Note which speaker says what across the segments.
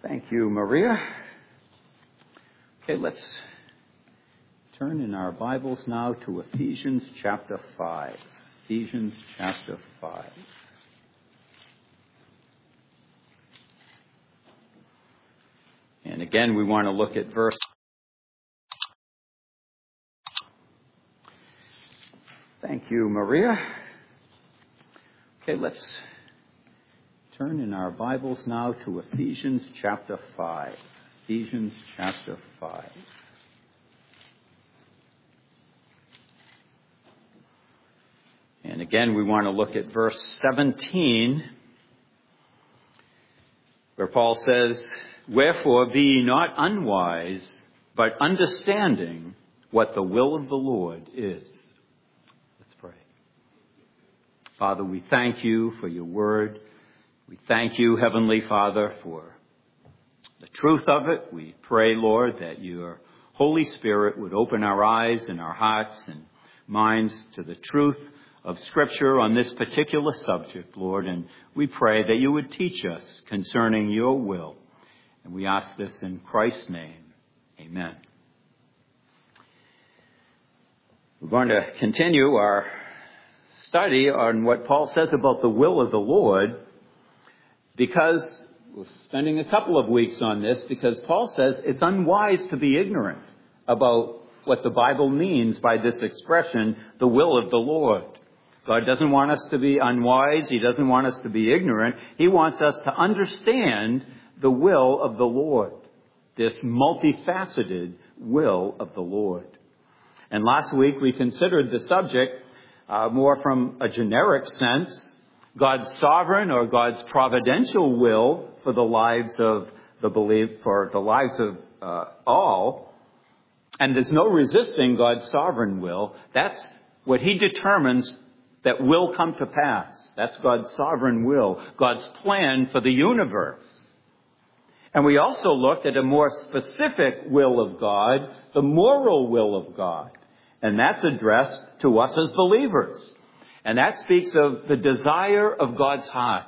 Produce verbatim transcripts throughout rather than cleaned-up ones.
Speaker 1: Thank you, Maria. Okay, let's turn in our Bibles now to Ephesians chapter five. Ephesians chapter five. And again, we want to look at verse. Thank you, Maria. Okay, let's turn in our Bibles now to Ephesians chapter five. Ephesians chapter five. And again, we want to look at verse seventeen, where Paul says, "Wherefore be ye not unwise, but understanding what the will of the Lord is." Let's pray. Father, we thank you for your word. We thank you, Heavenly Father, for the truth of it. We pray, Lord, that your Holy Spirit would open our eyes and our hearts and minds to the truth of Scripture on this particular subject, Lord. And we pray that you would teach us concerning your will. And we ask this in Christ's name. Amen. We're going to continue our study on what Paul says about the will of the Lord, because we're spending a couple of weeks on this, because Paul says it's unwise to be ignorant about what the Bible means by this expression, the will of the Lord. God doesn't want us to be unwise. He doesn't want us to be ignorant. He wants us to understand the will of the Lord, this multifaceted will of the Lord. And last week we considered the subject uh, more from a generic sense, God's sovereign or God's providential will for the lives of the belief, for the lives of uh, all. And there's no resisting God's sovereign will. That's what he determines that will come to pass. That's God's sovereign will, God's plan for the universe. And we also looked at a more specific will of God, the moral will of God. And that's addressed to us as believers. And that speaks of the desire of God's heart.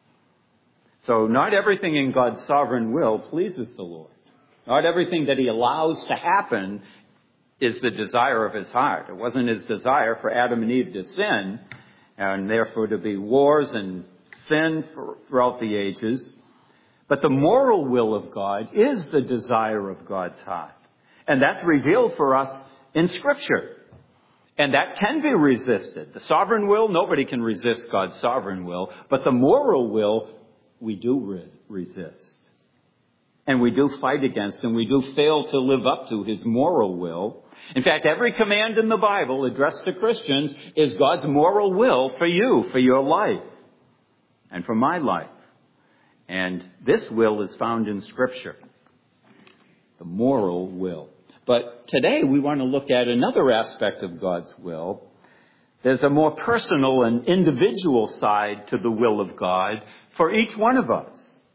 Speaker 1: So not everything in God's sovereign will pleases the Lord. Not everything that he allows to happen is the desire of his heart. It wasn't his desire for Adam and Eve to sin, and therefore to be wars and sin for, throughout the ages. But the moral will of God is the desire of God's heart. And that's revealed for us in Scripture. And that can be resisted. The sovereign will, nobody can resist God's sovereign will. But the moral will, we do res- resist. And we do fight against, and we do fail to live up to his moral will. In fact, every command in the Bible addressed to Christians is God's moral will for you, for your life, and for my life. And this will is found in Scripture, the moral will. But today we want to look at another aspect of God's will. There's a more personal and individual side to the will of God for each one of us.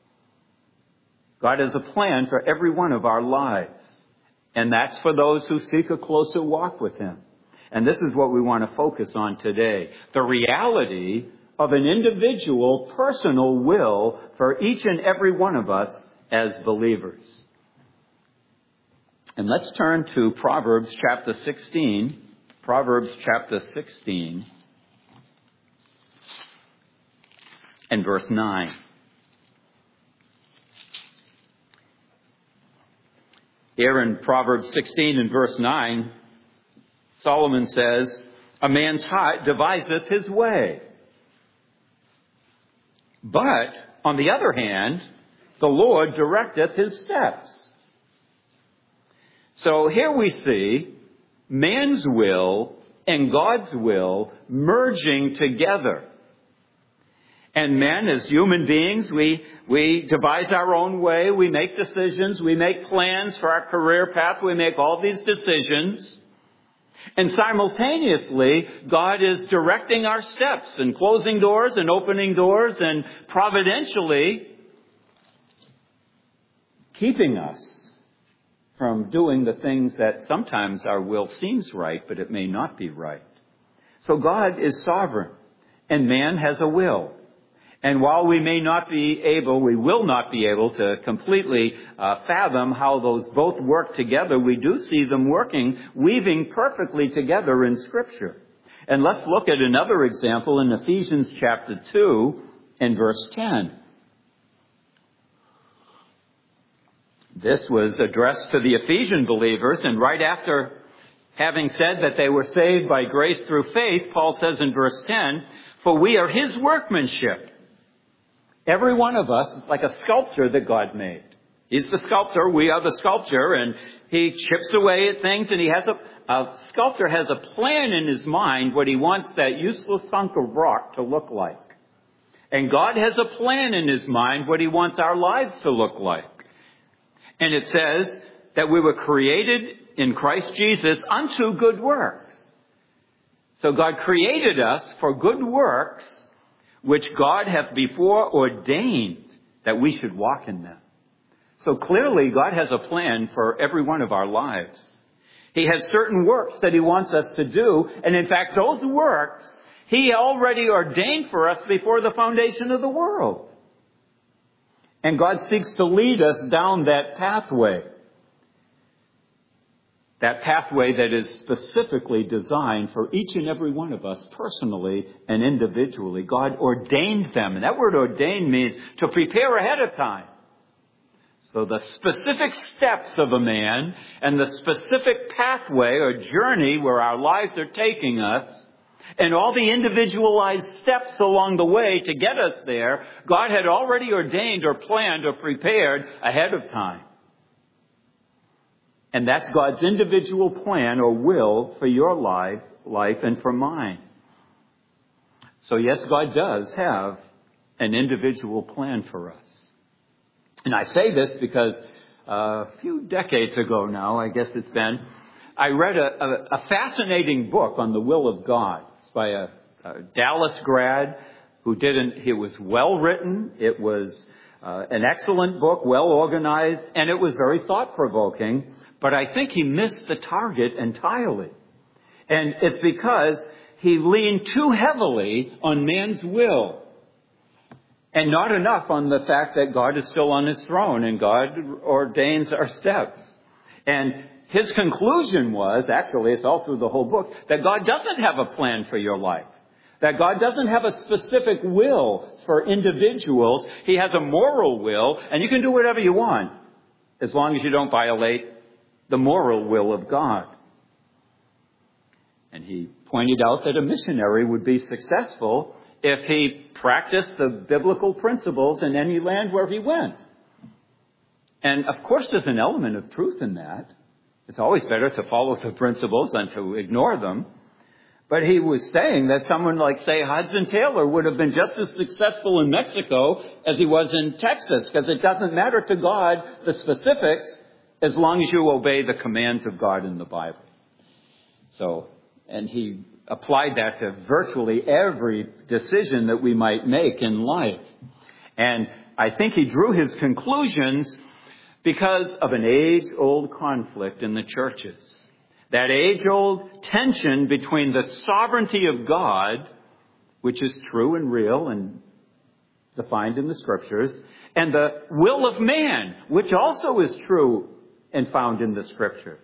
Speaker 1: God has a plan for every one of our lives. And that's for those who seek a closer walk with him. And this is what we want to focus on today. The reality of an individual, personal will for each and every one of us as believers. And let's turn to Proverbs chapter sixteen. Proverbs chapter sixteen and verse nine. Here in Proverbs sixteen and verse nine, Solomon says, "A man's heart deviseth his way. But, on the other hand, the Lord directeth his steps." So here we see man's will and God's will merging together. And men, as human beings, we, we devise our own way. We make decisions. We make plans for our career path. We make all these decisions. And simultaneously, God is directing our steps and closing doors and opening doors and providentially keeping us from doing the things that sometimes our will seems right, but it may not be right. So God is sovereign, and man has a will. And while we may not be able, we will not be able to completely uh, fathom how those both work together, we do see them working, weaving perfectly together in Scripture. And let's look at another example in Ephesians chapter two and verse ten. This was addressed to the Ephesian believers, and right after having said that they were saved by grace through faith, Paul says in verse ten, "For we are His workmanship." Every one of us is like a sculpture that God made. He's the sculptor, we are the sculpture, and He chips away at things, and he has a, a sculptor has a plan in his mind what he wants that useless hunk of rock to look like. And God has a plan in His mind what He wants our lives to look like. And it says that we were created in Christ Jesus unto good works. So God created us for good works, which God hath before ordained that we should walk in them. So clearly, God has a plan for every one of our lives. He has certain works that He wants us to do, and in fact, those works He already ordained for us before the foundation of the world. And God seeks to lead us down that pathway. That pathway that is specifically designed for each and every one of us personally and individually. God ordained them. And that word ordained means to prepare ahead of time. So the specific steps of a man and the specific pathway or journey where our lives are taking us and all the individualized steps along the way to get us there, God had already ordained or planned or prepared ahead of time. And that's God's individual plan or will for your life, life and for mine. So yes, God does have an individual plan for us. And I say this because uh, a few decades ago now, I guess it's been, I read a, a, a fascinating book on the will of God. It's by a, a Dallas grad who didn't, it was well written, it was uh, an excellent book, well organized, and it was very thought-provoking. But I think he missed the target entirely. And it's because he leaned too heavily on man's will and not enough on the fact that God is still on His throne and God ordains our steps. And his conclusion was, actually it's all through the whole book, that God doesn't have a plan for your life. That God doesn't have a specific will for individuals. He has a moral will, and you can do whatever you want as long as you don't violate the moral will of God. And he pointed out that a missionary would be successful if he practiced the biblical principles in any land where he went. And of course there's an element of truth in that. It's always better to follow the principles than to ignore them. But he was saying that someone like, say, Hudson Taylor would have been just as successful in Mexico as he was in Texas, because it doesn't matter to God the specifics, as long as you obey the commands of God in the Bible. So, and he applied that to virtually every decision that we might make in life. And I think he drew his conclusions because of an age-old conflict in the churches. That age-old tension between the sovereignty of God, which is true and real and defined in the Scriptures, and the will of man, which also is true and found in the Scriptures.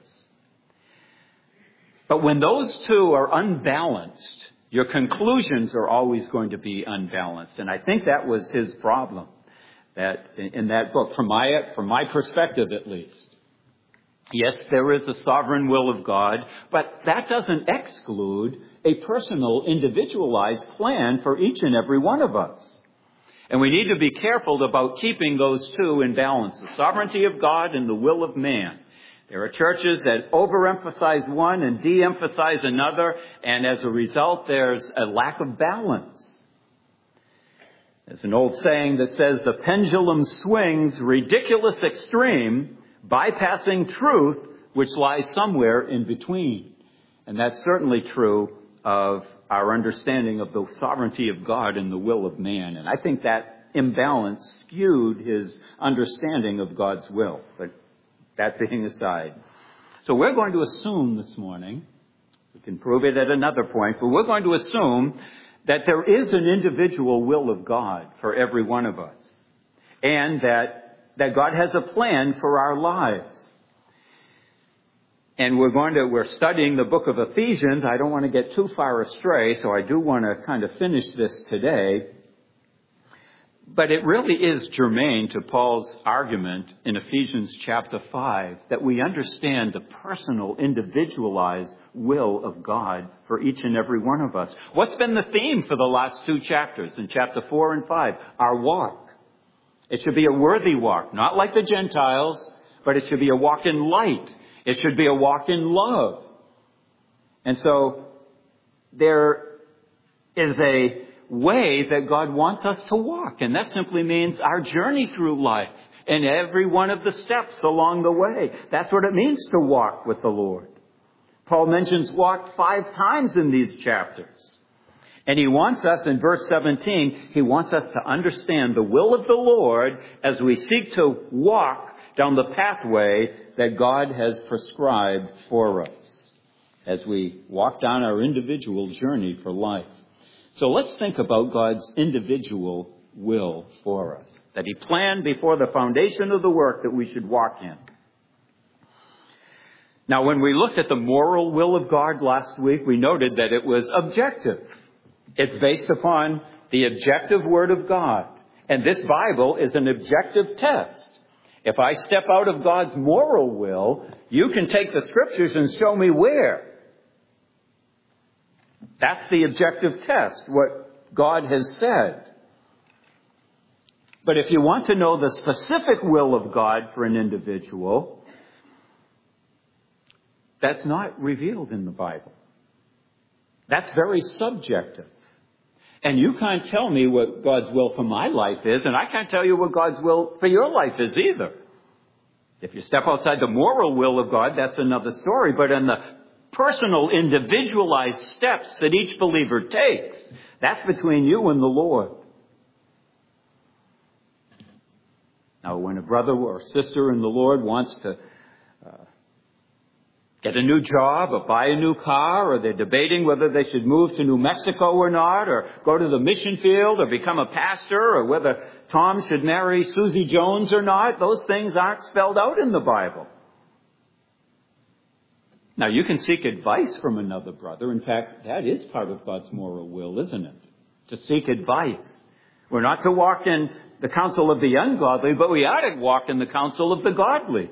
Speaker 1: But when those two are unbalanced, your conclusions are always going to be unbalanced. And I think that was his problem that in that book, from my, from my perspective at least. Yes, there is a sovereign will of God, but that doesn't exclude a personal, individualized plan for each and every one of us. And we need to be careful about keeping those two in balance, the sovereignty of God and the will of man. There are churches that overemphasize one and de-emphasize another, and as a result, there's a lack of balance. There's an old saying that says the pendulum swings ridiculous extreme, bypassing truth, which lies somewhere in between. And that's certainly true of our understanding of the sovereignty of God and the will of man. And I think that imbalance skewed his understanding of God's will. But that being aside. So we're going to assume this morning, we can prove it at another point, but we're going to assume that there is an individual will of God for every one of us, and that, that God has a plan for our lives. And we're going to, we're studying the book of Ephesians. I don't want to get too far astray, so I do want to kind of finish this today. But it really is germane to Paul's argument in Ephesians chapter five that we understand the personal, individualized will of God for each and every one of us. What's been the theme for the last two chapters in chapter four and five? Our walk. It should be a worthy walk, not like the Gentiles, but it should be a walk in light. It should be a walk in love. And so there is a way that God wants us to walk. And that simply means our journey through life and every one of the steps along the way. That's what it means to walk with the Lord. Paul mentions walk five times in these chapters. And he wants us, in verse seventeen, he wants us to understand the will of the Lord as we seek to walk down the pathway that God has prescribed for us as we walk down our individual journey for life. So let's think about God's individual will for us, that he planned before the foundation of the work that we should walk in. Now, when we looked at the moral will of God last week, we noted that it was objective. It's based upon the objective Word of God. And this Bible is an objective test. If I step out of God's moral will, you can take the Scriptures and show me where. That's the objective test, what God has said. But if you want to know the specific will of God for an individual, that's not revealed in the Bible. That's very subjective. And you can't tell me what God's will for my life is, and I can't tell you what God's will for your life is either. If you step outside the moral will of God, that's another story. But in the personal, individualized steps that each believer takes, that's between you and the Lord. Now, when a brother or sister in the Lord wants to uh, get a new job or buy a new car, or they're debating whether they should move to New Mexico or not, or go to the mission field or become a pastor, or whether Tom should marry Susie Jones or not, those things aren't spelled out in the Bible. Now, you can seek advice from another brother. In fact, that is part of God's moral will, isn't it? To seek advice. We're not to walk in the counsel of the ungodly, but we are to walk in the counsel of the godly.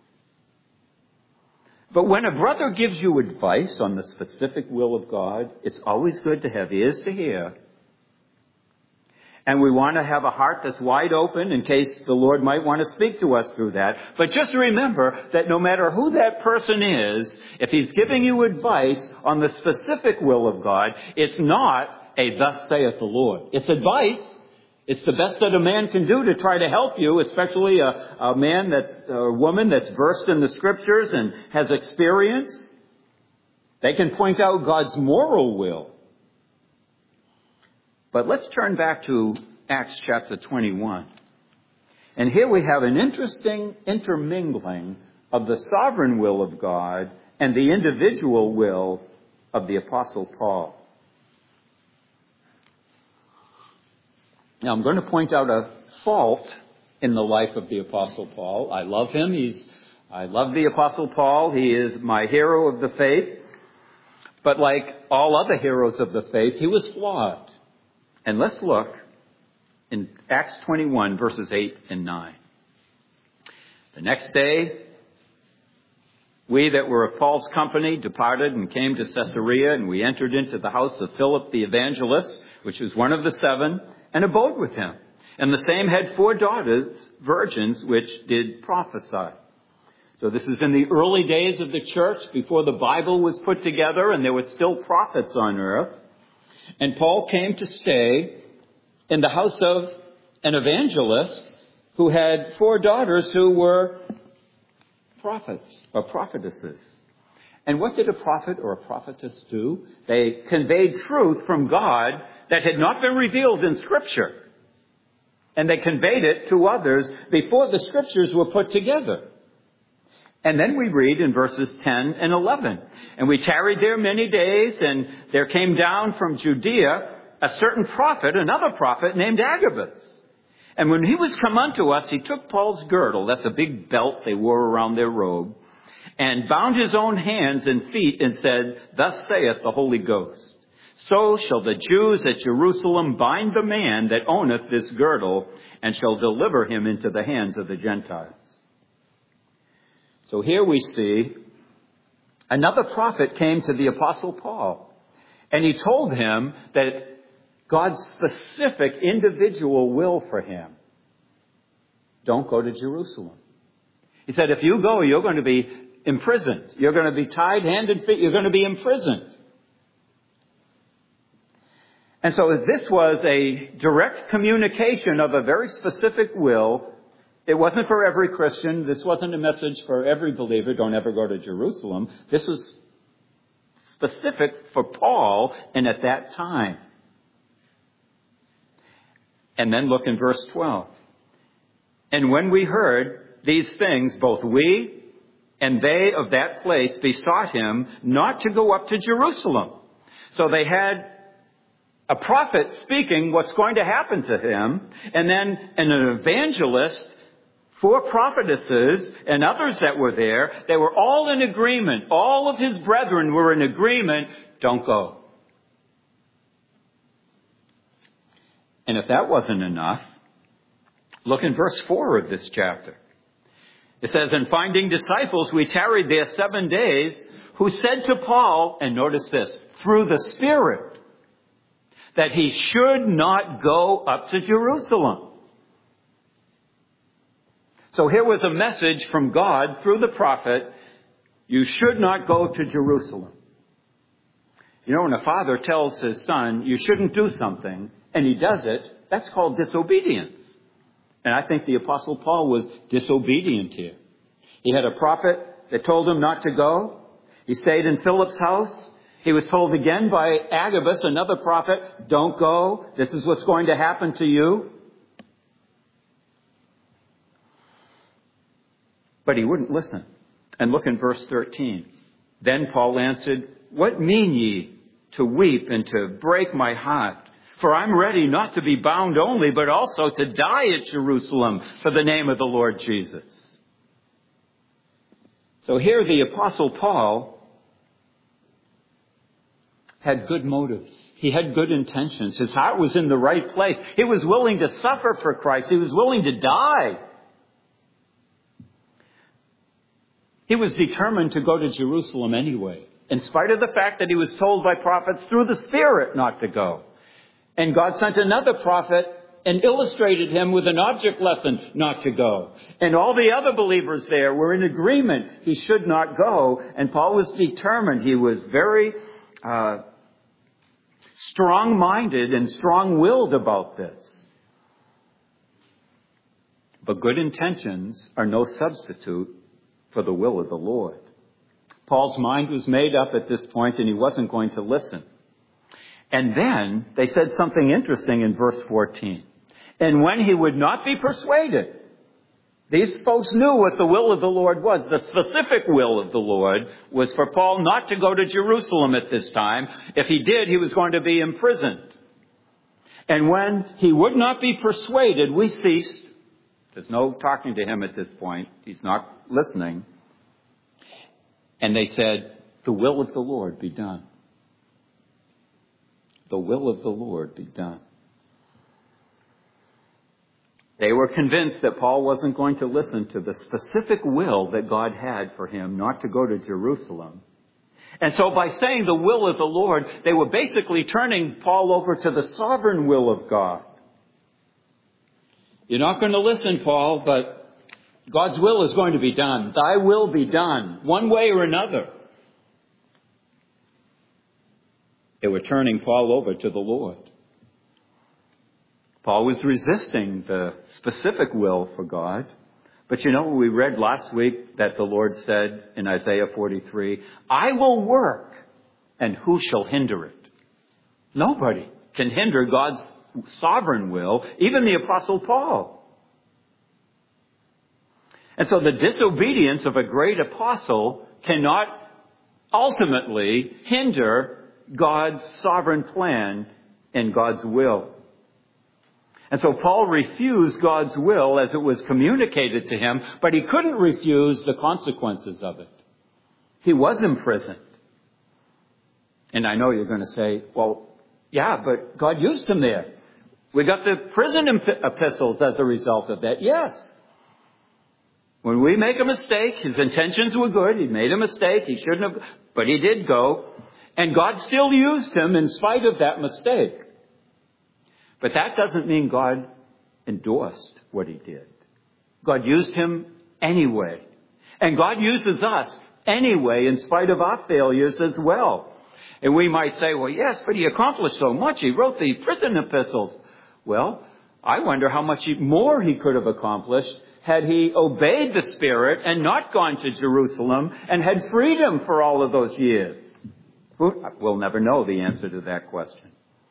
Speaker 1: But when a brother gives you advice on the specific will of God, it's always good to have ears to hear. And we want to have a heart that's wide open in case the Lord might want to speak to us through that. But just remember that no matter who that person is, if he's giving you advice on the specific will of God, it's not a thus saith the Lord. It's advice. It's the best that a man can do to try to help you, especially a, a man that's, a woman that's versed in the Scriptures and has experience. They can point out God's moral will. But let's turn back to Acts chapter twenty-one. And here we have an interesting intermingling of the sovereign will of God and the individual will of the Apostle Paul. Now, I'm going to point out a fault in the life of the Apostle Paul. I love him. He's, I love the Apostle Paul. He is my hero of the faith. But like all other heroes of the faith, he was flawed. And let's look in Acts twenty-one, verses eight and nine. The next day, we that were of Paul's company departed and came to Caesarea, and we entered into the house of Philip the evangelist, which was one of the seven, and abode with him. And the same had four daughters, virgins, which did prophesy. So this is in the early days of the church, before the Bible was put together, and there were still prophets on earth. And Paul came to stay in the house of an evangelist who had four daughters who were prophets or prophetesses. And what did a prophet or a prophetess do? They conveyed truth from God that had not been revealed in Scripture. And they conveyed it to others before the Scriptures were put together. And then we read in verses ten and eleven. And we tarried there many days, and there came down from Judea a certain prophet, another prophet named Agabus. And when he was come unto us, he took Paul's girdle, that's a big belt they wore around their robe, and bound his own hands and feet and said, Thus saith the Holy Ghost, So shall the Jews at Jerusalem bind the man that owneth this girdle, and shall deliver him into the hands of the Gentiles. So here we see another prophet came to the Apostle Paul, and he told him that God's specific individual will for him, don't go to Jerusalem. He said, if you go, you're going to be imprisoned. You're going to be tied hand and feet. You're going to be imprisoned. And so this was a direct communication of a very specific will. It wasn't for every Christian. This wasn't a message for every believer. Don't ever go to Jerusalem. This was specific for Paul and at that time. And then look in verse twelve. And when we heard these things, both we and they of that place besought him not to go up to Jerusalem. So they had a prophet speaking what's going to happen to him, and then an evangelist, four prophetesses, and others that were there. They were all in agreement. All of his brethren were in agreement. Don't go. And if that wasn't enough, look in verse four of this chapter. It says, And finding disciples, we tarried there seven days, who said to Paul, and notice this, through the Spirit, that he should not go up to Jerusalem. So here was a message from God through the prophet, you should not go to Jerusalem. You know, when a father tells his son, you shouldn't do something, and he does it, that's called disobedience. And I think the Apostle Paul was disobedient here. He had a prophet that told him not to go. He stayed in Philip's house. He was told again by Agabus, another prophet, don't go. This is what's going to happen to you. But he wouldn't listen. And look in verse thirteen. Then Paul answered, What mean ye to weep and to break my heart? For I'm ready not to be bound only, but also to die at Jerusalem for the name of the Lord Jesus. So here the Apostle Paul had good motives. He had good intentions. His heart was in the right place. He was willing to suffer for Christ. He was willing to die. He was determined to go to Jerusalem anyway, in spite of the fact that he was told by prophets through the Spirit not to go. And God sent another prophet and illustrated him with an object lesson not to go. And all the other believers there were in agreement he should not go. And Paul was determined. He was very uh, strong-minded and strong-willed about this. But good intentions are no substitute for the will of the Lord. Paul's mind was made up at this point, and he wasn't going to listen. And then they said something interesting in verse fourteen. And when he would not be persuaded, these folks knew what the will of the Lord was. The specific will of the Lord was for Paul not to go to Jerusalem at this time. If he did, he was going to be imprisoned. And when he would not be persuaded, we ceased. There's no talking to him at this point. He's not listening. And they said, the will of the Lord be done. The will of the Lord be done. They were convinced that Paul wasn't going to listen to the specific will that God had for him not to go to Jerusalem. And so by saying the will of the Lord, they were basically turning Paul over to the sovereign will of God. You're not going to listen, Paul, but God's will is going to be done. Thy will be done, one way or another. They were turning Paul over to the Lord. Paul was resisting the specific will for God. But you know, we read last week that the Lord said in Isaiah forty-three, I will work, and who shall hinder it? Nobody can hinder God's sovereign will, even the Apostle Paul. And so the disobedience of a great apostle cannot ultimately hinder God's sovereign plan in God's will. And so Paul refused God's will as it was communicated to him, but he couldn't refuse the consequences of it. He was imprisoned. And I know you're going to say, well, yeah, but God used him there. We got the prison epistles as a result of that. Yes. When we make a mistake, his intentions were good. He made a mistake. He shouldn't have, but he did go. And God still used him in spite of that mistake. But that doesn't mean God endorsed what he did. God used him anyway. And God uses us anyway in spite of our failures as well. And we might say, well, yes, but he accomplished so much. He wrote the prison epistles. Well, I wonder how much more he could have accomplished had he obeyed the Spirit and not gone to Jerusalem and had freedom for all of those years. We'll never know the answer to that question.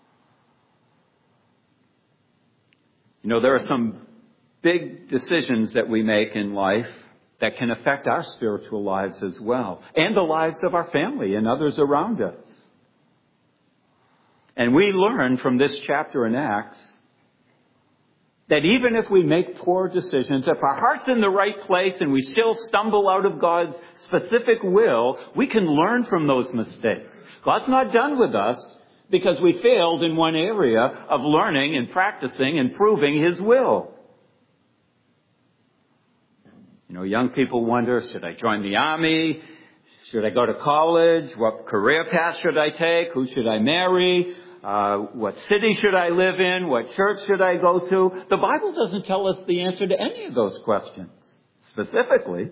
Speaker 1: You know, there are some big decisions that we make in life that can affect our spiritual lives as well, and the lives of our family and others around us. And we learn from this chapter in Acts that even if we make poor decisions, if our heart's in the right place and we still stumble out of God's specific will, we can learn from those mistakes. God's not done with us because we failed in one area of learning and practicing and proving his will. You know, young people wonder, should I join the army? Should I go to college? What career path should I take? Who should I marry? Uh, what city should I live in? What church should I go to? The Bible doesn't tell us the answer to any of those questions, specifically.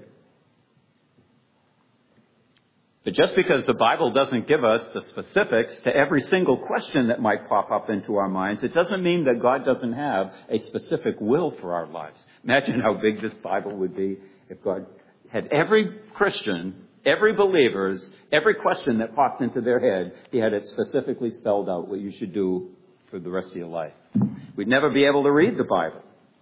Speaker 1: But just because the Bible doesn't give us the specifics to every single question that might pop up into our minds, it doesn't mean that God doesn't have a specific will for our lives. Imagine how big this Bible would be if God had every Christian, every believer's, every question that popped into their head, he had it specifically spelled out what you should do for the rest of your life. We'd never be able to read the Bible.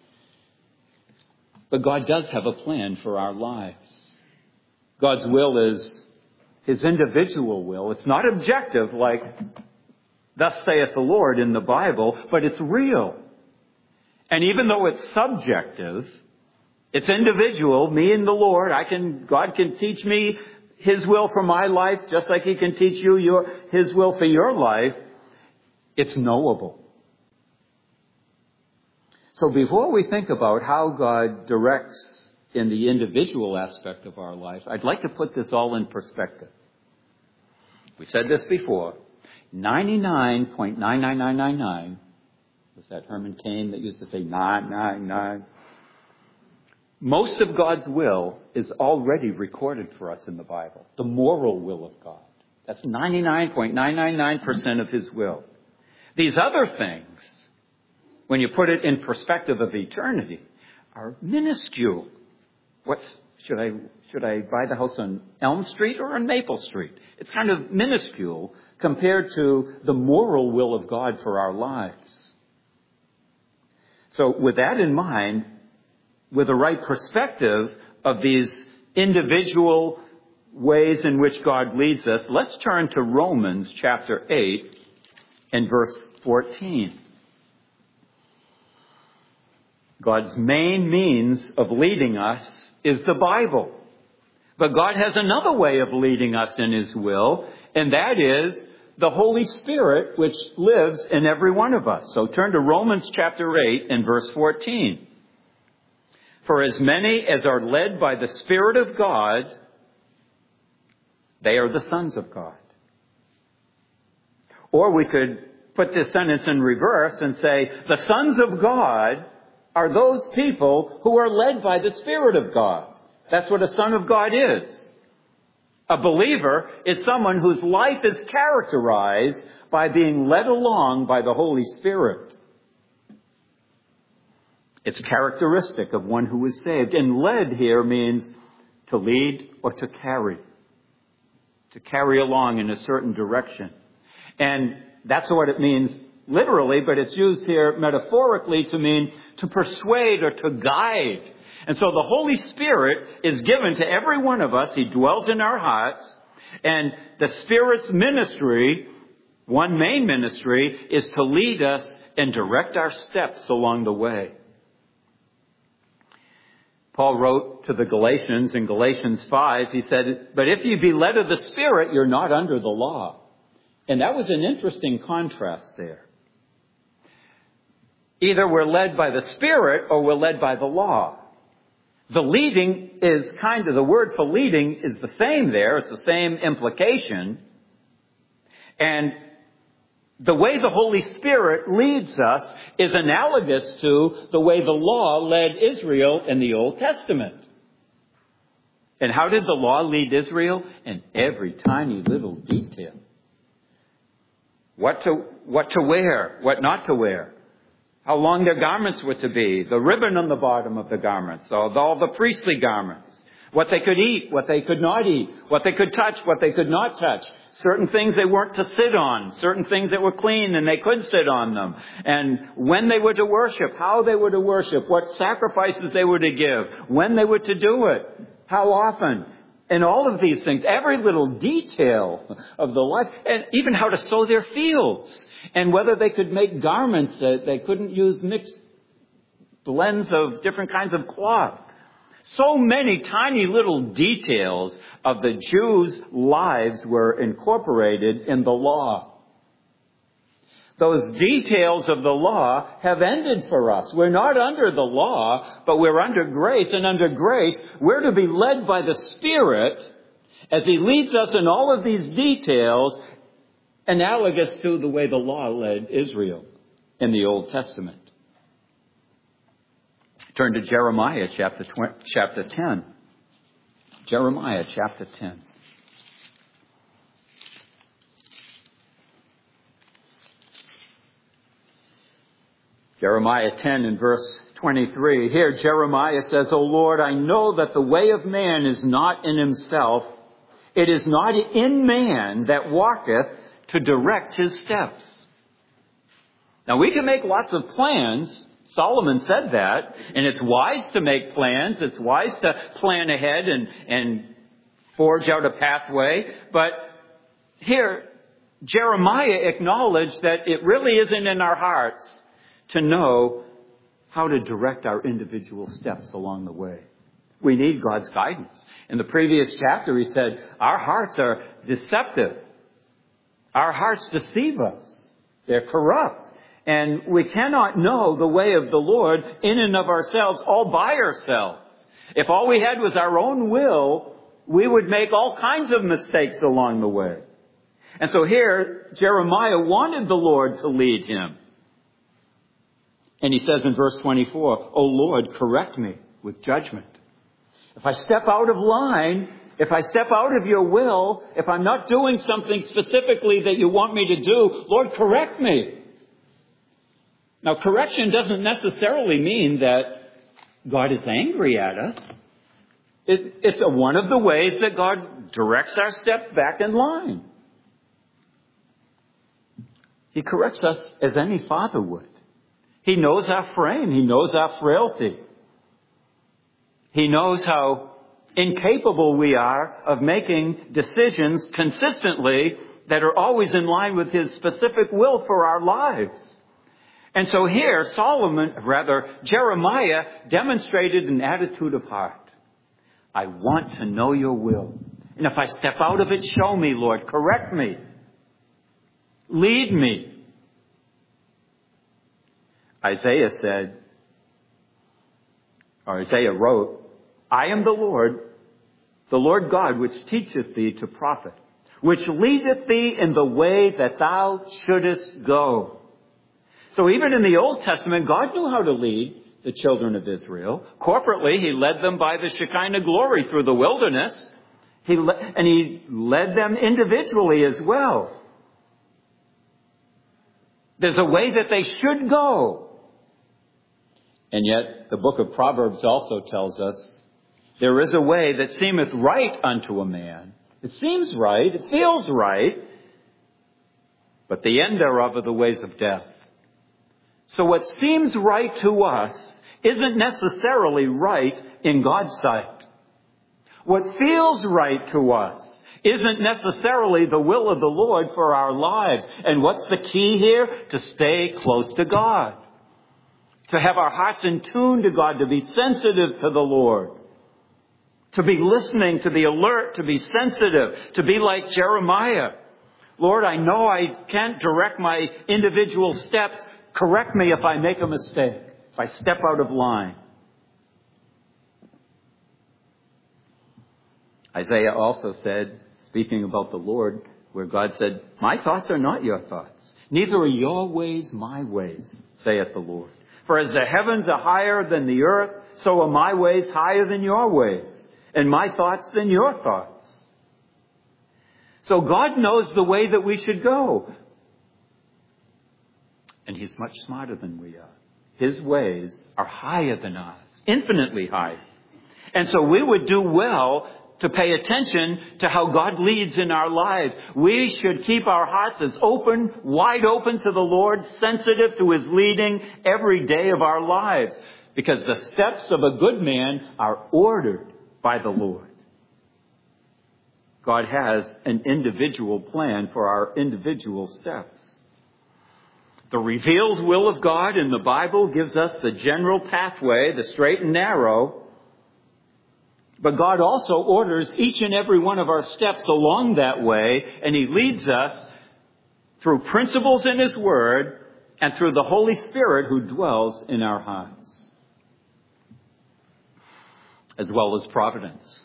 Speaker 1: But God does have a plan for our lives. God's will is his individual will. It's not objective like thus saith the Lord in the Bible, but it's real. And even though it's subjective, it's individual, me and the Lord. I can, God can teach me his will for my life just like he can teach you your, his will for your life. It's knowable. So before we think about how God directs in the individual aspect of our life, I'd like to put this all in perspective. We said this before. ninety-nine point nine nine nine nine nine, was that Herman Cain that used to say nine nine nine? Most of God's will is already recorded for us in the Bible. The moral will of God. That's ninety-nine point nine nine nine percent of his will. These other things, when you put it in perspective of eternity, are minuscule. What's, should I, should I buy the house on Elm Street or on Maple Street? It's kind of minuscule compared to the moral will of God for our lives. So with that in mind, with the right perspective of these individual ways in which God leads us, let's turn to Romans chapter eight and verse fourteen. God's main means of leading us is the Bible. But God has another way of leading us in his will, and that is the Holy Spirit, which lives in every one of us. So turn to Romans chapter eight and verse fourteen. For as many as are led by the Spirit of God, they are the sons of God. Or we could put this sentence in reverse and say, the sons of God are those people who are led by the Spirit of God. That's what a son of God is. A believer is someone whose life is characterized by being led along by the Holy Spirit. It's characteristic of one who is saved. And led here means to lead or to carry. To carry along in a certain direction. And that's what it means literally, but it's used here metaphorically to mean to persuade or to guide. And so the Holy Spirit is given to every one of us. He dwells in our hearts. And the Spirit's ministry, One main ministry is to lead us and direct our steps along the way. Paul wrote to the Galatians in Galatians five, he said, "But if you be led of the Spirit, you're not under the law." And that was an interesting contrast there. Either we're led by the Spirit or we're led by the law. The leading is kind of, the word for leading is the same there. It's the same implication. And the way the Holy Spirit leads us is analogous to the way the law led Israel in the Old Testament. And how did the law lead Israel? In every tiny little detail. What to, what to wear, what not to wear. How long their garments were to be. The ribbon on the bottom of the garments. All, all the priestly garments. What they could eat, what they could not eat. What they could touch, what they could not touch. Certain things they weren't to sit on. Certain things that were clean and they could sit on them. And when they were to worship, how they were to worship. What sacrifices they were to give. When they were to do it. How often. And all of these things. Every little detail of the life. And even how to sow their fields. And whether they could make garments that they couldn't use mixed blends of different kinds of cloth. So many tiny little details of the Jews' lives were incorporated in the law. Those details of the law have ended for us. We're not under the law, but we're under grace. And under grace, we're to be led by the Spirit as He leads us in all of these details, analogous to the way the law led Israel in the Old Testament. Turn to Jeremiah chapter twenty, chapter ten. Jeremiah chapter ten. Jeremiah ten and verse twenty-three. Here Jeremiah says, "O Lord, I know that the way of man is not in himself. It is not in man that walketh to direct his steps." Now we can make lots of plans. Solomon said that, and it's wise to make plans. It's wise to plan ahead and, and forge out a pathway. But here, Jeremiah acknowledged that it really isn't in our hearts to know how to direct our individual steps along the way. We need God's guidance. In the previous chapter, he said, our hearts are deceptive. Our hearts deceive us. They're corrupt. And we cannot know the way of the Lord in and of ourselves, all by ourselves. If all we had was our own will, we would make all kinds of mistakes along the way. And so here, Jeremiah wanted the Lord to lead him. And he says in verse twenty-four, "O Lord, correct me with judgment. If I step out of line, if I step out of your will, if I'm not doing something specifically that you want me to do, Lord, correct me." Now, correction doesn't necessarily mean that God is angry at us. It, it's a, one of the ways that God directs our steps back in line. He corrects us as any father would. He knows our frame. He knows our frailty. He knows how incapable we are of making decisions consistently that are always in line with His specific will for our lives. And so here, Solomon, rather, Jeremiah demonstrated an attitude of heart. I want to know your will. And if I step out of it, show me, Lord. Correct me. Lead me. Isaiah said, or Isaiah wrote, "I am the Lord, the Lord God, which teacheth thee to profit, which leadeth thee in the way that thou shouldest go." So even in the Old Testament, God knew how to lead the children of Israel. Corporately, He led them by the Shekinah glory through the wilderness. He le- and He led them individually as well. There's a way that they should go. And yet, the book of Proverbs also tells us, there is a way that seemeth right unto a man. It seems right, it feels right, but the end thereof are the ways of death. So what seems right to us isn't necessarily right in God's sight. What feels right to us isn't necessarily the will of the Lord for our lives. And what's the key here? To stay close to God. To have our hearts in tune to God, to be sensitive to the Lord. To be listening, to be alert, to be sensitive, to be like Jeremiah. Lord, I know I can't direct my individual steps. Correct me if I make a mistake, if I step out of line. Isaiah also said, speaking about the Lord, where God said, my thoughts are not your thoughts, neither are your ways my ways, saith the Lord. For as the heavens are higher than the earth, so are my ways higher than your ways, and my thoughts than your thoughts. So God knows the way that we should go. And He's much smarter than we are. His ways are higher than ours, infinitely higher. And so we would do well to pay attention to how God leads in our lives. We should keep our hearts as open, wide open to the Lord, sensitive to His leading every day of our lives. Because the steps of a good man are ordered by the Lord. God has an individual plan for our individual steps. The revealed will of God in the Bible gives us the general pathway, the straight and narrow. But God also orders each and every one of our steps along that way, and He leads us through principles in His Word and through the Holy Spirit who dwells in our hearts, as well as providence.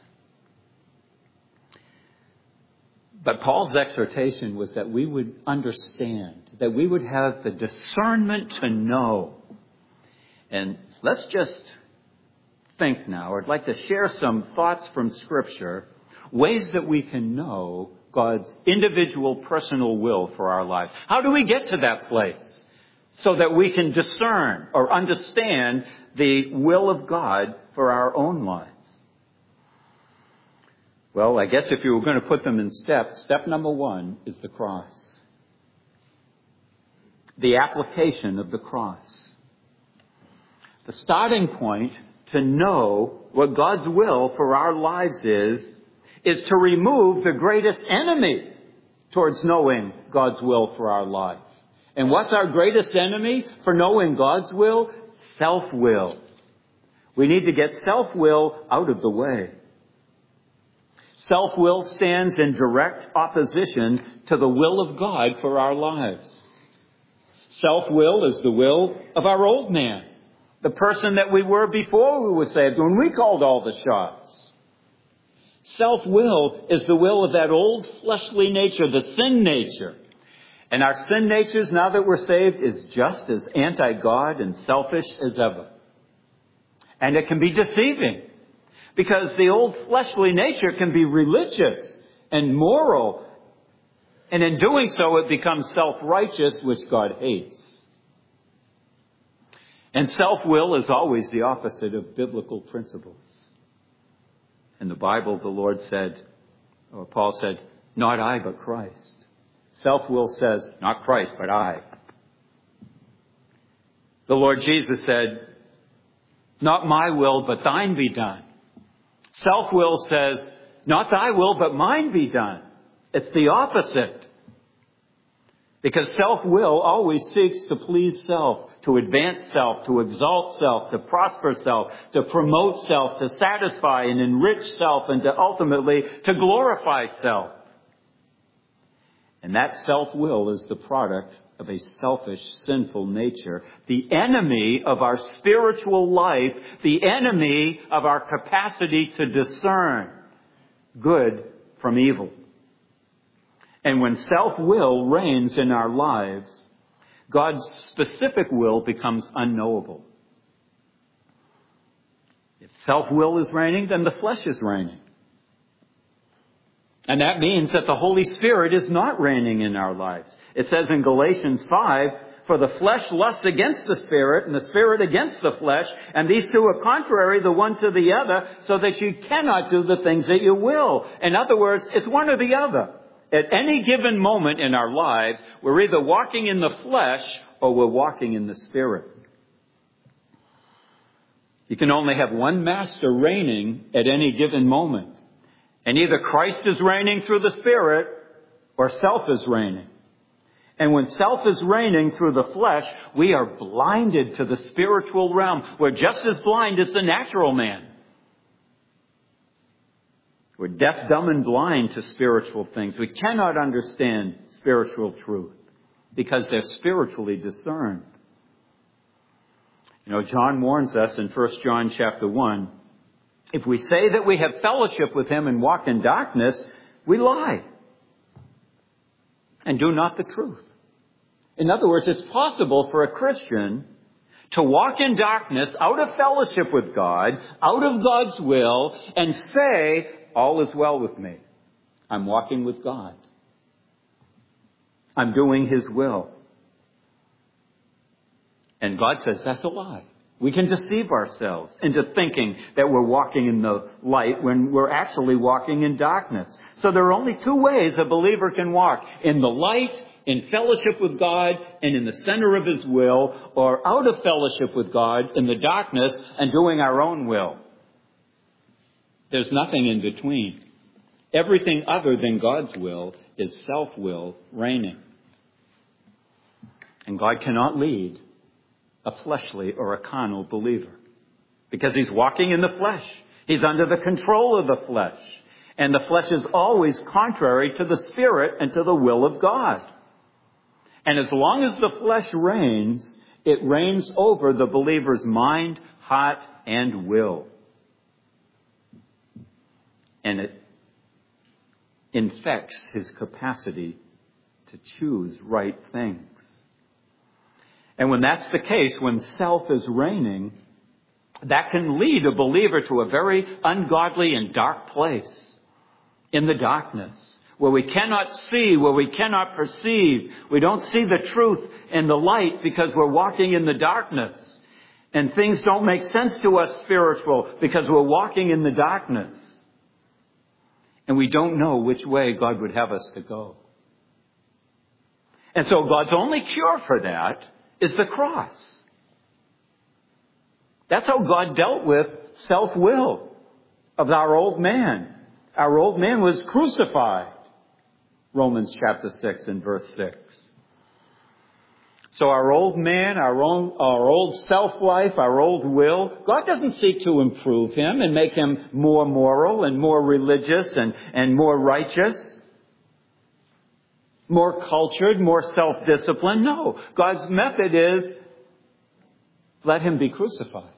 Speaker 1: But Paul's exhortation was that we would understand, that we would have the discernment to know. And let's just think now. I'd like to share some thoughts from Scripture, ways that we can know God's individual personal will for our lives. How do we get to that place so that we can discern or understand the will of God for our own lives? Well, I guess if you were going to put them in steps, step number one is the cross. The application of the cross. The starting point to know what God's will for our lives is, is to remove the greatest enemy towards knowing God's will for our life. And what's our greatest enemy for knowing God's will? Self-will. We need to get self-will out of the way. Self-will stands in direct opposition to the will of God for our lives. Self-will is the will of our old man, the person that we were before we were saved, when we called all the shots. Self-will is the will of that old fleshly nature, the sin nature. And our sin natures, now that we're saved, is just as anti-God and selfish as ever. And it can be deceiving, because the old fleshly nature can be religious and moral. And in doing so, it becomes self-righteous, which God hates. And self-will is always the opposite of biblical principles. In the Bible, the Lord said, or Paul said, not I, but Christ. Self-will says, not Christ, but I. The Lord Jesus said, not my will, but thine be done. Self-will says, not thy will, but mine be done. It's the opposite. Because self-will always seeks to please self, to advance self, to exalt self, to prosper self, to promote self, to satisfy and enrich self, and to ultimately to glorify self. And that self-will is the product of a selfish, sinful nature, the enemy of our spiritual life, the enemy of our capacity to discern good from evil. And when self-will reigns in our lives, God's specific will becomes unknowable. If self-will is reigning, then the flesh is reigning. And that means that the Holy Spirit is not reigning in our lives. It says in Galatians five, for the flesh lusts against the Spirit, and the Spirit against the flesh, and these two are contrary the one to the other, so that you cannot do the things that you will. In other words, it's one or the other. At any given moment in our lives, we're either walking in the flesh or we're walking in the Spirit. You can only have one master reigning at any given moment. And either Christ is reigning through the Spirit or self is reigning. And when self is reigning through the flesh, we are blinded to the spiritual realm. We're just as blind as the natural man. We're deaf, dumb, and blind to spiritual things. We cannot understand spiritual truth because they're spiritually discerned. You know, John warns us in First John chapter one, if we say that we have fellowship with him and walk in darkness, we lie and do not the truth. In other words, it's possible for a Christian to walk in darkness, out of fellowship with God, out of God's will, and say, all is well with me. I'm walking with God. I'm doing his will. And God says that's a lie. We can deceive ourselves into thinking that we're walking in the light when we're actually walking in darkness. So there are only two ways a believer can walk: in the light, in fellowship with God, and in the center of his will, or out of fellowship with God in the darkness and doing our own will. There's nothing in between. Everything other than God's will is self-will reigning. And God cannot lead a fleshly or a carnal believer because he's walking in the flesh. He's under the control of the flesh. And the flesh is always contrary to the Spirit and to the will of God. And as long as the flesh reigns, it reigns over the believer's mind, heart, and will. And it infects his capacity to choose right things. And when that's the case, when self is reigning, that can lead a believer to a very ungodly and dark place in the darkness, where we cannot see, where we cannot perceive. We don't see the truth in the light because we're walking in the darkness. And things don't make sense to us spiritual because we're walking in the darkness. And we don't know which way God would have us to go. And so God's only cure for that is the cross. That's how God dealt with self-will of our old man. Our old man was crucified. Romans chapter six and verse six. So our old man, our own, our old self-life, our old will, God doesn't seek to improve him and make him more moral and more religious and, and more righteous, more cultured, more self-disciplined. No, God's method is let him be crucified.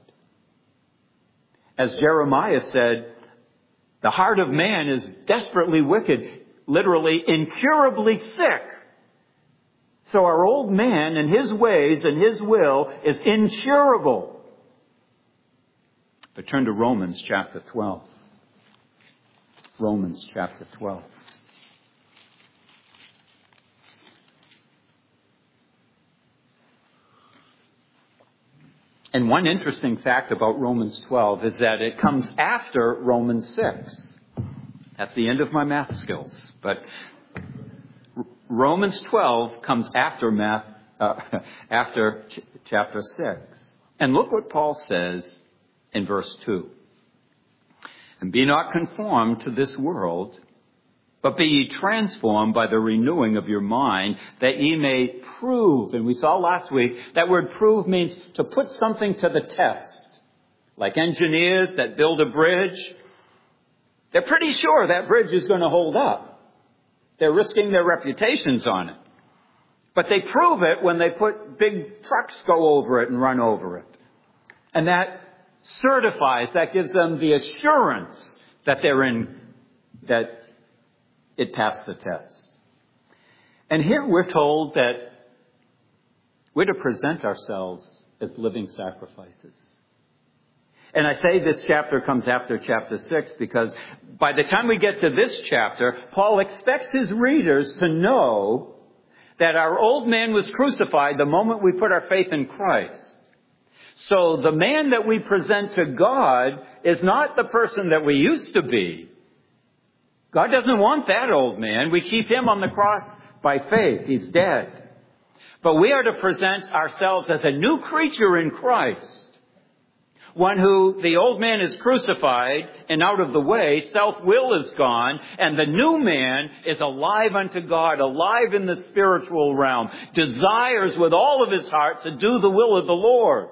Speaker 1: As Jeremiah said, the heart of man is desperately wicked, literally incurably sick. So our old man and his ways and his will is incurable. But turn to Romans chapter twelve. Romans chapter twelve. And one interesting fact about Romans twelve is that it comes after Romans six. That's the end of my math skills. But Romans twelve comes after math, uh, after ch- chapter six. And look what Paul says in verse two. And be not conformed to this world, but be ye transformed by the renewing of your mind, that ye may prove. And we saw last week that word prove means to put something to the test. Like engineers that build a bridge, they're pretty sure that bridge is going to hold up. They're risking their reputations on it. But they prove it when they put big trucks go over it and run over it. And that certifies, that gives them the assurance that they're in, that it passed the test. And here we're told that we're to present ourselves as living sacrifices. And I say this chapter comes after chapter six because by the time we get to this chapter, Paul expects his readers to know that our old man was crucified the moment we put our faith in Christ. So the man that we present to God is not the person that we used to be. God doesn't want that old man. We keep him on the cross by faith. He's dead. But we are to present ourselves as a new creature in Christ, One who the old man is crucified and out of the way, self-will is gone, and the new man is alive unto God, alive in the spiritual realm, desires with all of his heart to do the will of the Lord.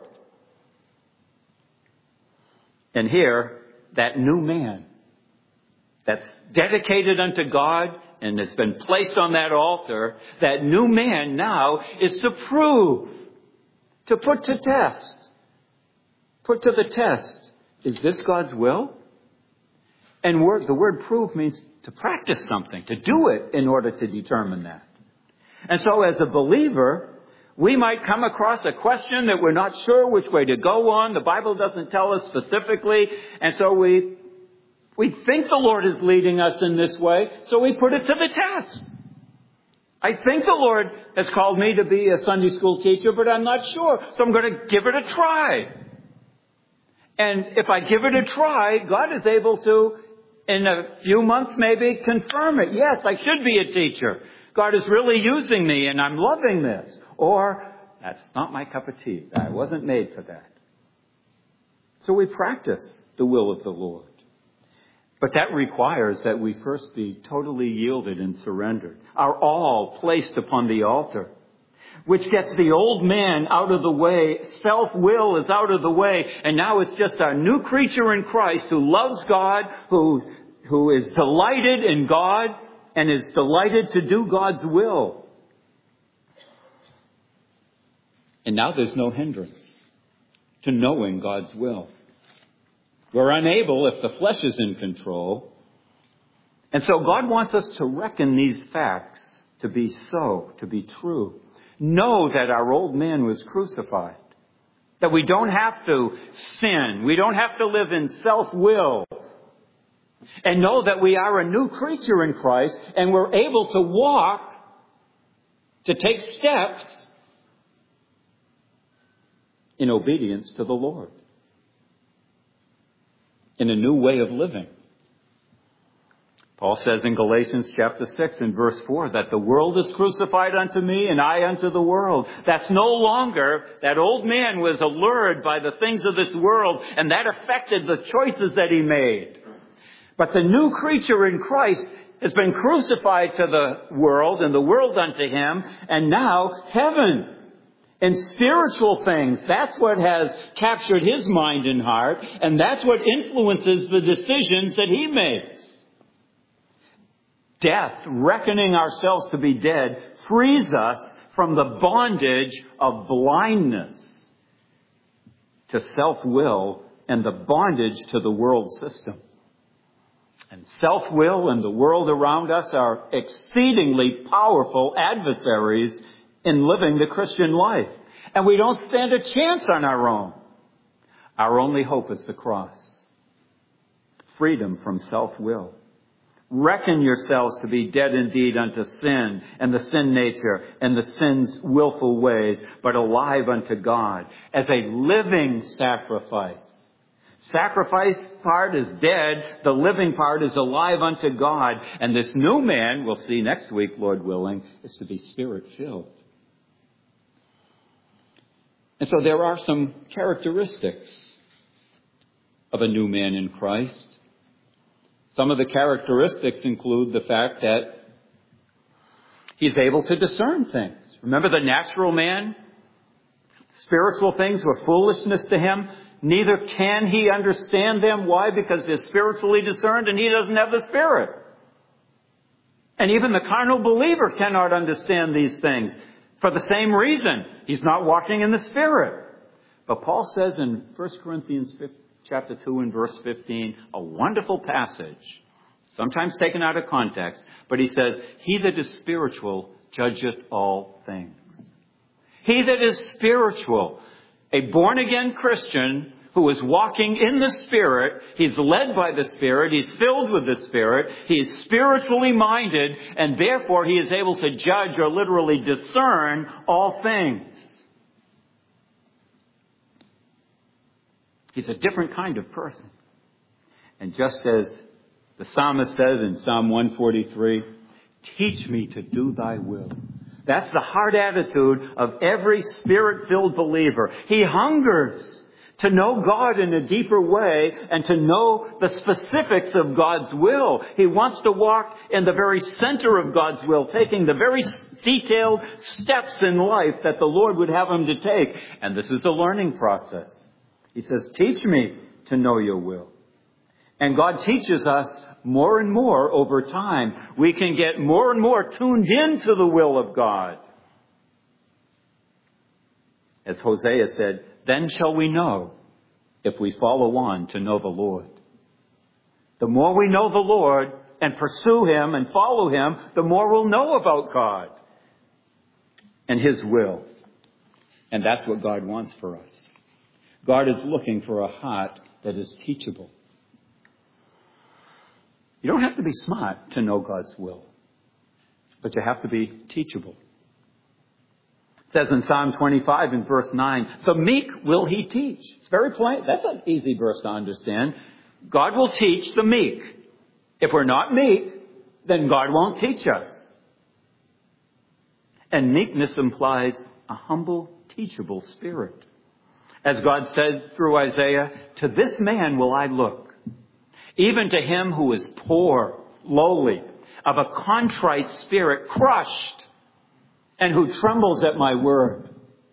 Speaker 1: And here, that new man that's dedicated unto God and has been placed on that altar, that new man now is to prove, to put to test, put to the test, is this God's will? And word, the word prove means to practice something, to do it in order to determine that. And so as a believer, we might come across a question that we're not sure which way to go on. The Bible doesn't tell us specifically. And so we, we think the Lord is leading us in this way. So we put it to the test. I think the Lord has called me to be a Sunday school teacher, but I'm not sure. So I'm going to give it a try. And if I give it a try, God is able to, in a few months maybe, confirm it. Yes, I should be a teacher. God is really using me and I'm loving this. Or, that's not my cup of tea. I wasn't made for that. So we practice the will of the Lord. But that requires that we first be totally yielded and surrendered. Our all placed upon the altar. Which gets the old man out of the way. Self-will is out of the way. And now it's just a new creature in Christ who loves God, who, who is delighted in God, and is delighted to do God's will. And now there's no hindrance to knowing God's will. We're unable if the flesh is in control. And so God wants us to reckon these facts to be so, to be true. Know that our old man was crucified. That we don't have to sin. We don't have to live in self-will. And know that we are a new creature in Christ and we're able to walk, to take steps in obedience to the Lord. In a new way of living. Paul says in Galatians chapter six and verse four that the world is crucified unto me and I unto the world. That's no longer, that old man was allured by the things of this world and that affected the choices that he made. But the new creature in Christ has been crucified to the world and the world unto him, and now heaven and spiritual things. That's what has captured his mind and heart, and that's what influences the decisions that he makes. Death, reckoning ourselves to be dead, frees us from the bondage of blindness to self-will and the bondage to the world system. And self-will and the world around us are exceedingly powerful adversaries in living the Christian life. And we don't stand a chance on our own. Our only hope is the cross. Freedom from self-will. Reckon yourselves to be dead indeed unto sin and the sin nature and the sin's willful ways, but alive unto God as a living sacrifice. Sacrifice part is dead. The living part is alive unto God. And this new man, we'll see next week, Lord willing, is to be Spirit-filled. And so there are some characteristics of a new man in Christ. Some of the characteristics include the fact that he's able to discern things. Remember the natural man? Spiritual things were foolishness to him. Neither can he understand them. Why? Because they're spiritually discerned and he doesn't have the Spirit. And even the carnal believer cannot understand these things for the same reason. He's not walking in the Spirit. But Paul says in First Corinthians chapter two and verse fifteen, a wonderful passage, sometimes taken out of context, but he says, he that is spiritual judgeth all things. He that is spiritual, a born-again Christian who is walking in the Spirit, he's led by the Spirit, he's filled with the Spirit, he is spiritually minded, and therefore he is able to judge or literally discern all things. He's a different kind of person. And just as the psalmist says in Psalm one forty-three, teach me to do thy will. That's the heart attitude of every Spirit-filled believer. He hungers to know God in a deeper way and to know the specifics of God's will. He wants to walk in the very center of God's will, taking the very detailed steps in life that the Lord would have him to take. And this is a learning process. He says, teach me to know your will. And God teaches us more and more over time. We can get more and more tuned into the will of God. As Hosea said, then shall we know if we follow on to know the Lord. The more we know the Lord and pursue him and follow him, the more we'll know about God and his will. And that's what God wants for us. God is looking for a heart that is teachable. You don't have to be smart to know God's will, but you have to be teachable. It says in Psalm twenty-five in verse nine, the meek will he teach. It's very plain. That's an easy verse to understand. God will teach the meek. If we're not meek, then God won't teach us. And meekness implies a humble, teachable spirit. As God said through Isaiah, to this man will I look, even to him who is poor, lowly, of a contrite spirit, crushed, and who trembles at my word.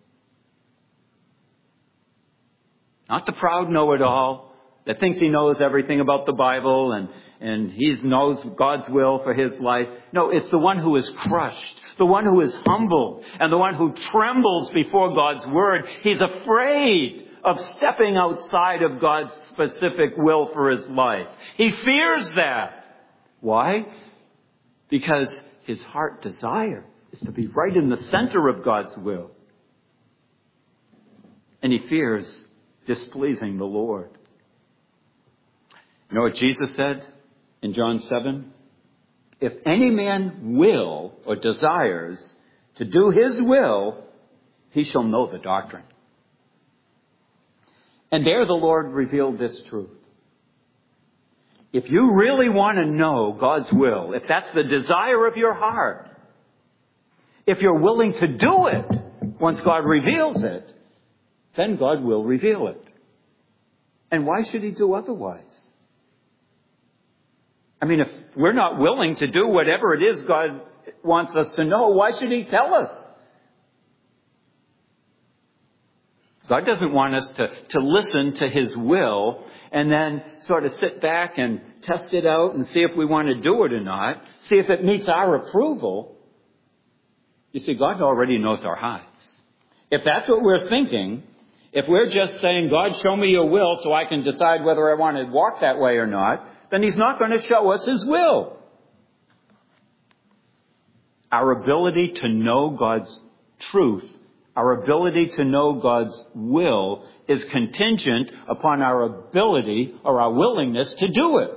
Speaker 1: Not the proud know-it-all that thinks he knows everything about the Bible and, and he knows God's will for his life. No, it's the one who is crushed, the one who is humble, and the one who trembles before God's word. He's afraid of stepping outside of God's specific will for his life. He fears that. Why? Because his heart desire is to be right in the center of God's will. And he fears displeasing the Lord. You know what Jesus said in John seven? If any man will or desires to do his will, he shall know the doctrine. And there the Lord revealed this truth. If you really want to know God's will, if that's the desire of your heart, if you're willing to do it once God reveals it, then God will reveal it. And why should he do otherwise? I mean, if we're not willing to do whatever it is God wants us to know, why should he tell us? God doesn't want us to, to listen to his will and then sort of sit back and test it out and see if we want to do it or not, see if it meets our approval. You see, God already knows our hearts. If that's what we're thinking, if we're just saying, God, show me your will so I can decide whether I want to walk that way or not, then he's not going to show us his will. Our ability to know God's truth, our ability to know God's will is contingent upon our ability or our willingness to do it.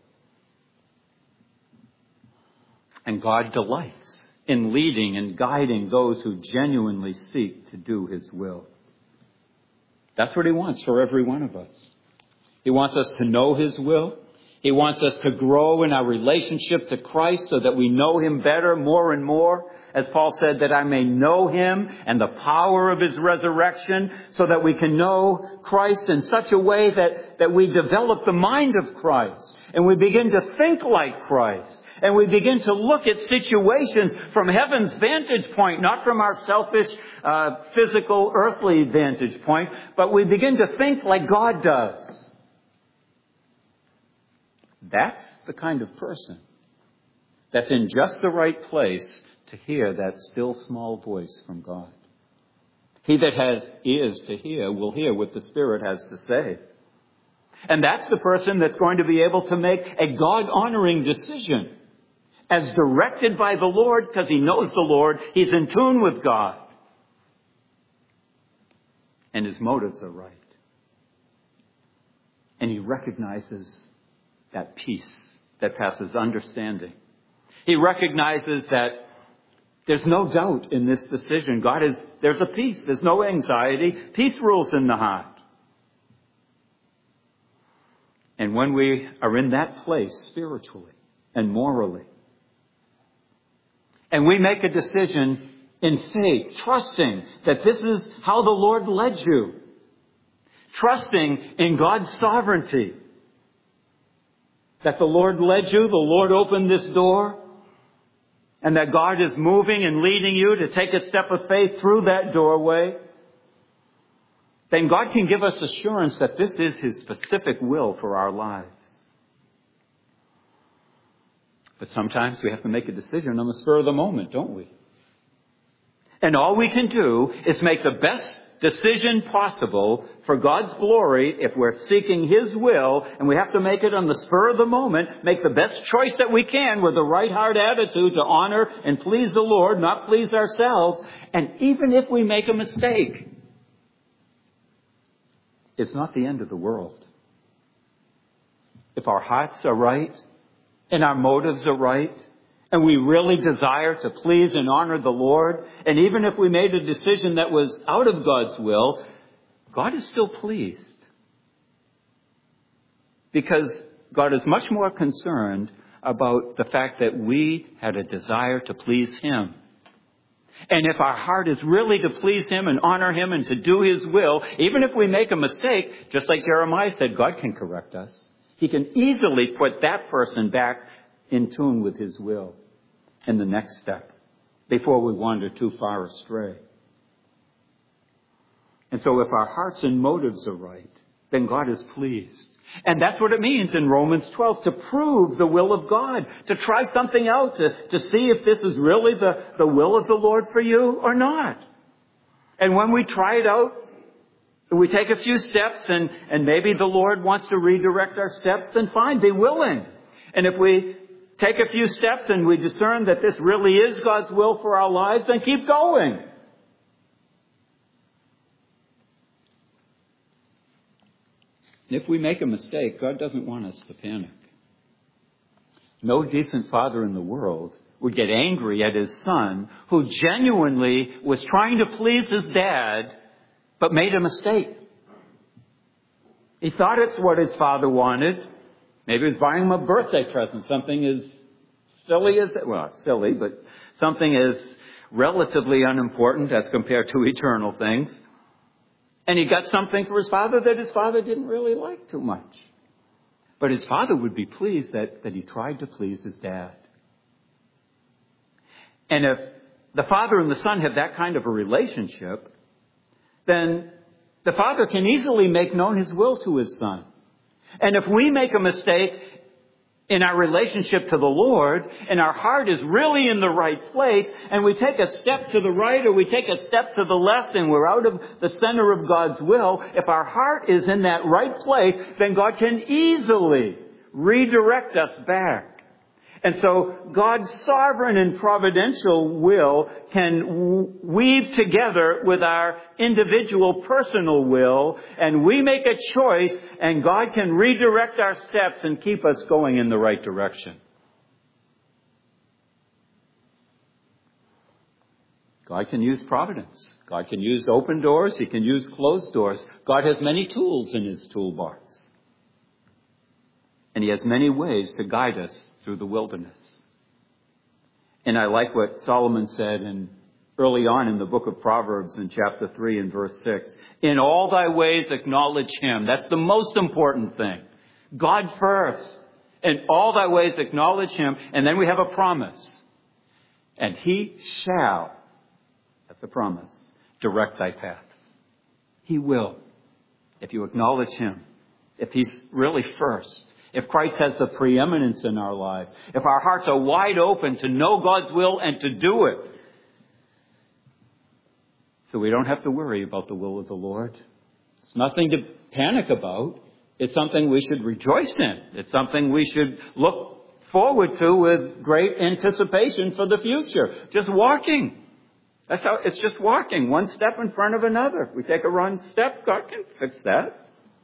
Speaker 1: And God delights in leading and guiding those who genuinely seek to do his will. That's what he wants for every one of us. He wants us to know his will. He wants us to grow in our relationship to Christ so that we know him better, more and more. As Paul said, that I may know him and the power of his resurrection, so that we can know Christ in such a way that, that we develop the mind of Christ and we begin to think like Christ and we begin to look at situations from heaven's vantage point, not from our selfish, uh, physical, earthly vantage point, but we begin to think like God does. That's the kind of person that's in just the right place to hear that still small voice from God. He that has ears to hear will hear what the Spirit has to say. And that's the person that's going to be able to make a God-honoring decision as directed by the Lord, because he knows the Lord. He's in tune with God. And his motives are right. And he recognizes that peace that passes understanding. He recognizes that there's no doubt in this decision. God is, there's a peace. There's no anxiety. Peace rules in the heart. And when we are in that place spiritually and morally, and we make a decision in faith, trusting that this is how the Lord led you, trusting in God's sovereignty. That the Lord led you, the Lord opened this door, and that God is moving and leading you to take a step of faith through that doorway, then God can give us assurance that this is His specific will for our lives. But sometimes we have to make a decision on the spur of the moment, don't we? And all we can do is make the best decision possible for God's glory if we're seeking His will, and we have to make it on the spur of the moment, make the best choice that we can with the right heart attitude to honor and please the Lord, not please ourselves. And even if we make a mistake, it's not the end of the world. If our hearts are right and our motives are right, and we really desire to please and honor the Lord, and even if we made a decision that was out of God's will, God is still pleased. Because God is much more concerned about the fact that we had a desire to please Him. And if our heart is really to please Him and honor Him and to do His will, even if we make a mistake, just like Jeremiah said, God can correct us. He can easily put that person back in tune with His will in the next step before we wander too far astray. And so if our hearts and motives are right, then God is pleased. And that's what it means in Romans twelve, to prove the will of God, to try something out, to, to see if this is really the, the will of the Lord for you or not. And when we try it out, we take a few steps and, and maybe the Lord wants to redirect our steps, then fine, be willing. And if we take a few steps and we discern that this really is God's will for our lives, then keep going. If we make a mistake, God doesn't want us to panic. No decent father in the world would get angry at his son who genuinely was trying to please his dad but made a mistake. He thought it's what his father wanted. Maybe he was buying him a birthday present, something as silly as, well, silly, but something as relatively unimportant as compared to eternal things. And he got something for his father that his father didn't really like too much. But his father would be pleased that, that he tried to please his dad. And if the father and the son have that kind of a relationship, then the father can easily make known his will to his son. And if we make a mistake in our relationship to the Lord, and our heart is really in the right place, and we take a step to the right or we take a step to the left and we're out of the center of God's will, if our heart is in that right place, then God can easily redirect us back. And so God's sovereign and providential will can weave together with our individual personal will, and we make a choice, and God can redirect our steps and keep us going in the right direction. God can use providence. God can use open doors. He can use closed doors. God has many tools in His toolbox. And He has many ways to guide us through the wilderness. And I like what Solomon said in, early on in the book of Proverbs in chapter three and verse six. In all thy ways acknowledge Him. That's the most important thing. God first. In all thy ways acknowledge Him. And then we have a promise. And He shall, that's a promise, direct thy paths. He will. If you acknowledge Him. If He's really first. If Christ has the preeminence in our lives, if our hearts are wide open to know God's will and to do it. So we don't have to worry about the will of the Lord. It's nothing to panic about. It's something we should rejoice in. It's something we should look forward to with great anticipation for the future. Just walking. That's how, it's just walking, one step in front of another. If we take a wrong step, God can fix that.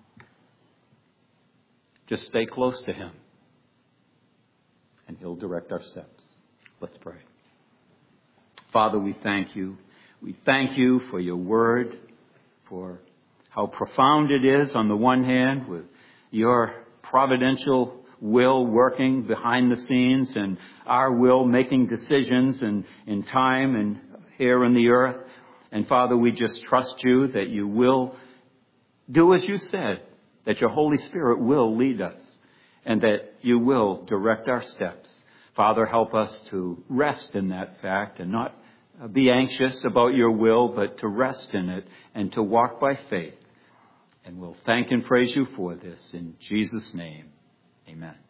Speaker 1: Just stay close to Him, and He'll direct our steps. Let's pray. Father, we thank You. We thank You for Your word, for how profound it is on the one hand, with Your providential will working behind the scenes and our will making decisions and in time and here in the earth. And Father, we just trust You that You will do as you said, that your Holy Spirit will lead us and that you will direct our steps. Father, help us to rest in that fact and not be anxious about your will, but to rest in it and to walk by faith. And we'll thank and praise you for this in Jesus' name. Amen.